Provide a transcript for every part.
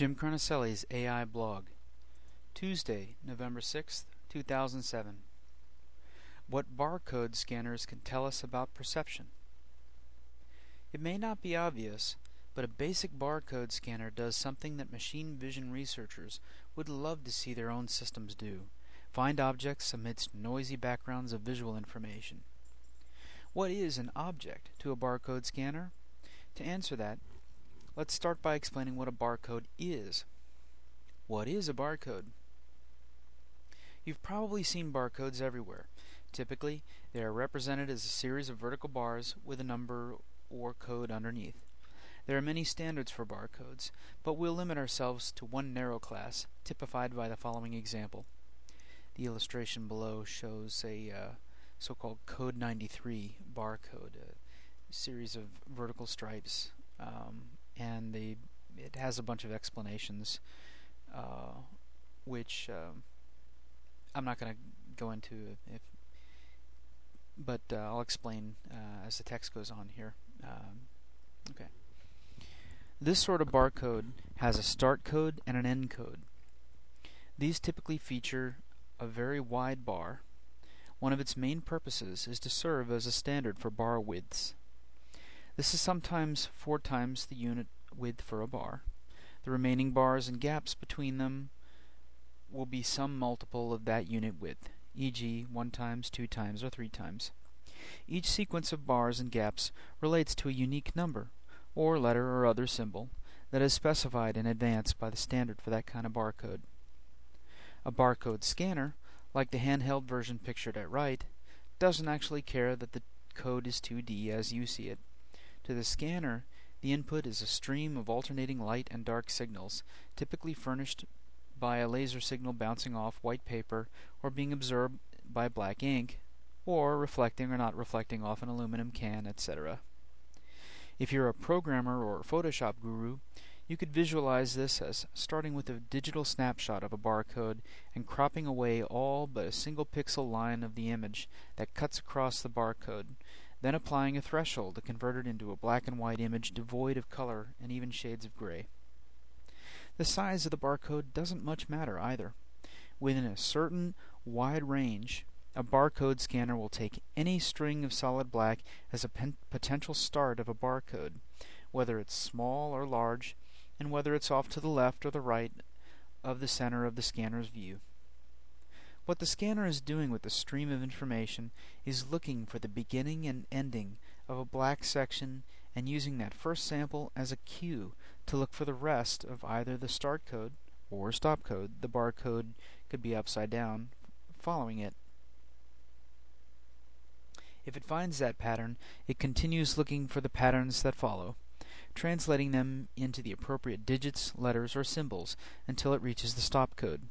Jim Carnicelli's AI blog, Tuesday, November 6th, 2007. What barcode scanners can tell us about perception. It may not be obvious, but a basic barcode scanner does something that machine vision researchers would love to see their own systems do: find objects amidst noisy backgrounds of visual information. What is an object to a barcode scanner? To answer that, let's start by explaining what a barcode is. What is a barcode? You've probably seen barcodes everywhere. Typically, they are represented as a series of vertical bars with a number or code underneath. There are many standards for barcodes, but we'll limit ourselves to one narrow class, typified by the following example. The illustration below shows a so-called Code 93 barcode, a series of vertical stripes, and it has a bunch of explanations, which I'm not going to go into, but I'll explain as the text goes on here. Okay. This sort of barcode has a start code and an end code. These typically feature a very wide bar. One of its main purposes is to serve as a standard for bar widths. This is sometimes 4 times the unit width for a bar. The remaining bars and gaps between them will be some multiple of that unit width, e.g. 1 times, 2 times, or 3 times. Each sequence of bars and gaps relates to a unique number, or letter or other symbol, that is specified in advance by the standard for that kind of barcode. A barcode scanner, like the handheld version pictured at right, doesn't actually care that the code is 2D as you see it. To the scanner, the input is a stream of alternating light and dark signals, typically furnished by a laser signal bouncing off white paper or being absorbed by black ink, or reflecting or not reflecting off an aluminum can, etc. If you're a programmer or a Photoshop guru, you could visualize this as starting with a digital snapshot of a barcode and cropping away all but a single pixel line of the image that cuts across the barcode, then applying a threshold to convert it into a black and white image devoid of color and even shades of gray. The size of the barcode doesn't much matter either. Within a certain wide range, a barcode scanner will take any string of solid black as a potential start of a barcode, whether it's small or large, and whether it's off to the left or the right of the center of the scanner's view. What the scanner is doing with the stream of information is looking for the beginning and ending of a black section and using that first sample as a cue to look for the rest of either the start code or stop code. The barcode could be upside down, following it. If it finds that pattern, it continues looking for the patterns that follow, translating them into the appropriate digits, letters, or symbols until it reaches the stop code.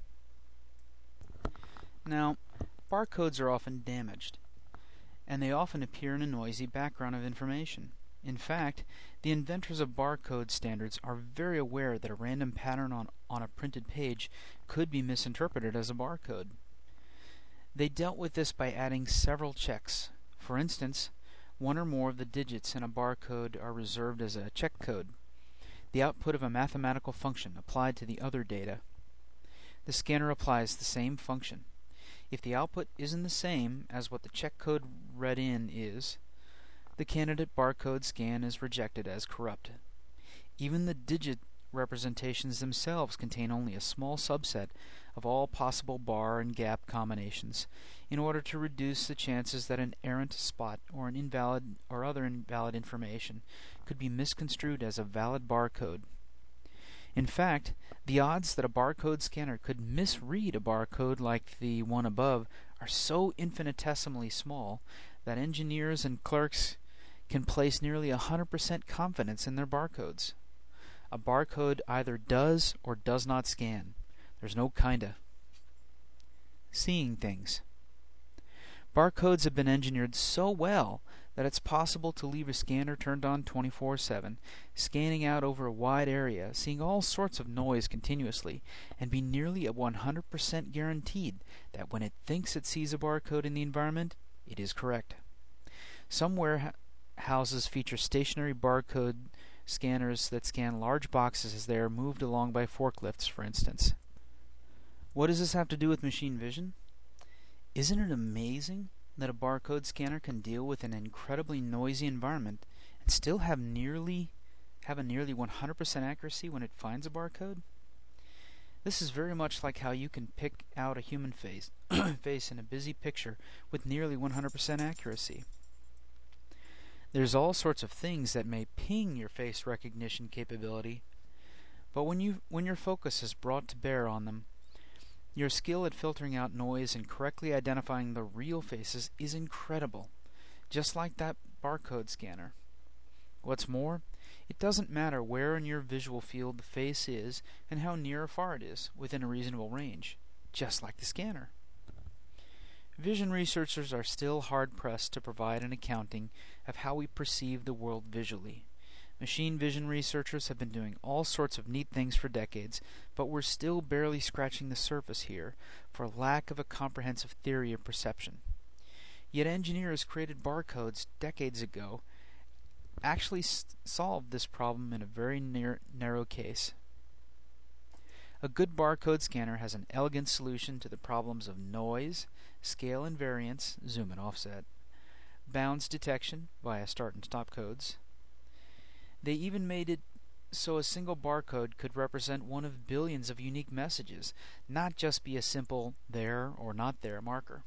Now, barcodes are often damaged, and they often appear in a noisy background of information. In fact, the inventors of barcode standards are very aware that a random pattern on a printed page could be misinterpreted as a barcode. They dealt with this by adding several checks. For instance, 1 or more of the digits in a barcode are reserved as a check code, the output of a mathematical function applied to the other data. The scanner applies the same function. If the output isn't the same as what the check code read in is, the candidate barcode scan is rejected as corrupt. Even the digit representations themselves contain only a small subset of all possible bar and gap combinations, in order to reduce the chances that an errant spot or an invalid or other invalid information could be misconstrued as a valid barcode. In fact, the odds that a barcode scanner could misread a barcode like the one above are so infinitesimally small that engineers and clerks can place nearly 100% confidence in their barcodes. A barcode either does or does not scan. There's no kinda. Seeing things. Barcodes have been engineered so well that it's possible to leave a scanner turned on 24/7, scanning out over a wide area, seeing all sorts of noise continuously, and be nearly 100% guaranteed that when it thinks it sees a barcode in the environment, it is correct. Some warehouses feature stationary barcode scanners that scan large boxes as they are moved along by forklifts, for instance. What does this have to do with machine vision? Isn't it amazing that a barcode scanner can deal with an incredibly noisy environment and still have a nearly 100% accuracy when it finds a barcode? This is very much like how you can pick out a human face in a busy picture with nearly 100% accuracy. There's all sorts of things that may ping your face recognition capability, but when your focus is brought to bear on them, your skill at filtering out noise and correctly identifying the real faces is incredible, just like that barcode scanner. What's more, it doesn't matter where in your visual field the face is and how near or far it is within a reasonable range, just like the scanner. Vision researchers are still hard-pressed to provide an accounting of how we perceive the world visually. Machine vision researchers have been doing all sorts of neat things for decades, but we're still barely scratching the surface here for lack of a comprehensive theory of perception. Yet engineers created barcodes decades ago actually solved this problem in a very narrow case. A good barcode scanner has an elegant solution to the problems of noise, scale and variance, zoom and offset, bounds detection via start and stop codes. They even made it so a single barcode could represent one of billions of unique messages, not just be a simple there or not there marker.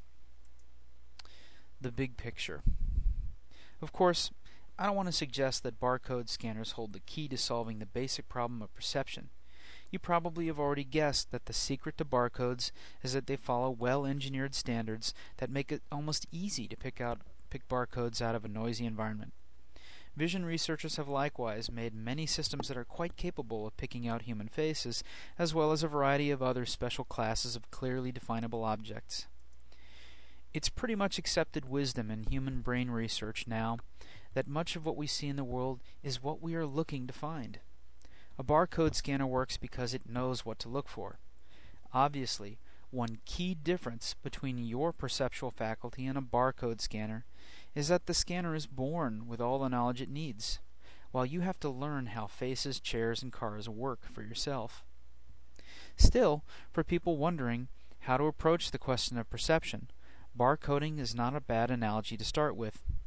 The big picture. Of course, I don't want to suggest that barcode scanners hold the key to solving the basic problem of perception. You probably have already guessed that the secret to barcodes is that they follow well-engineered standards that make it almost easy to pick barcodes out of a noisy environment. Vision researchers have likewise made many systems that are quite capable of picking out human faces, as well as a variety of other special classes of clearly definable objects. It's pretty much accepted wisdom in human brain research now that much of what we see in the world is what we are looking to find. A barcode scanner works because it knows what to look for. Obviously, one key difference between your perceptual faculty and a barcode scanner is that the scanner is born with all the knowledge it needs, while you have to learn how faces, chairs, and cars work for yourself. Still, for people wondering how to approach the question of perception, barcoding is not a bad analogy to start with.